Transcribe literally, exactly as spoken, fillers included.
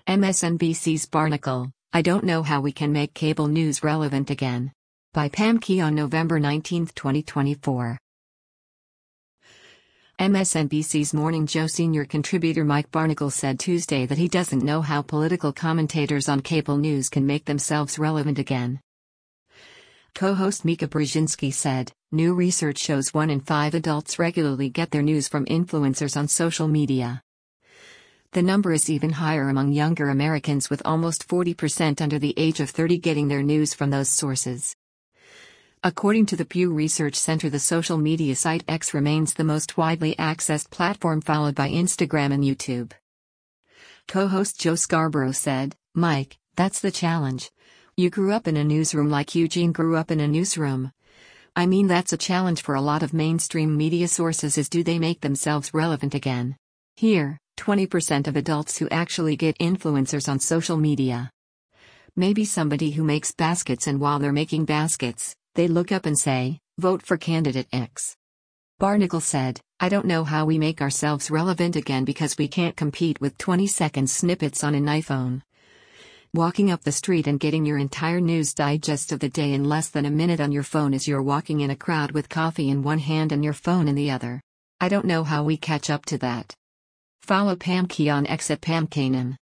M S N B C's Barnacle, I don't know how we can make cable news relevant again. By Pam Key on November nineteenth, twenty twenty-four. M S N B C's Morning Joe senior contributor Mike Barnacle said Tuesday that he doesn't know how political commentators on cable news can make themselves relevant again. Co-host Mika Brzezinski said, new research shows one in five adults regularly get their news from influencers on social media. The number is even higher among younger Americans, with almost forty percent under the age of thirty getting their news from those sources. According to the Pew Research Center, the social media site X remains the most widely accessed platform, followed by Instagram and YouTube. Co-host Joe Scarborough said, Mike, that's the challenge. You grew up in a newsroom like Eugene grew up in a newsroom. I mean, that's a challenge for a lot of mainstream media sources, is do they make themselves relevant again? Here, twenty percent of adults who actually get influencers on social media. Maybe somebody who makes baskets, and while they're making baskets, they look up and say, vote for candidate X. Barnacle said, I don't know how we make ourselves relevant again because we can't compete with twenty second snippets on an iPhone. Walking up the street and getting your entire news digest of the day in less than a minute on your phone as you're walking in a crowd with coffee in one hand and your phone in the other. I don't know how we catch up to that. Follow Pam Key on X at Pam Kanan.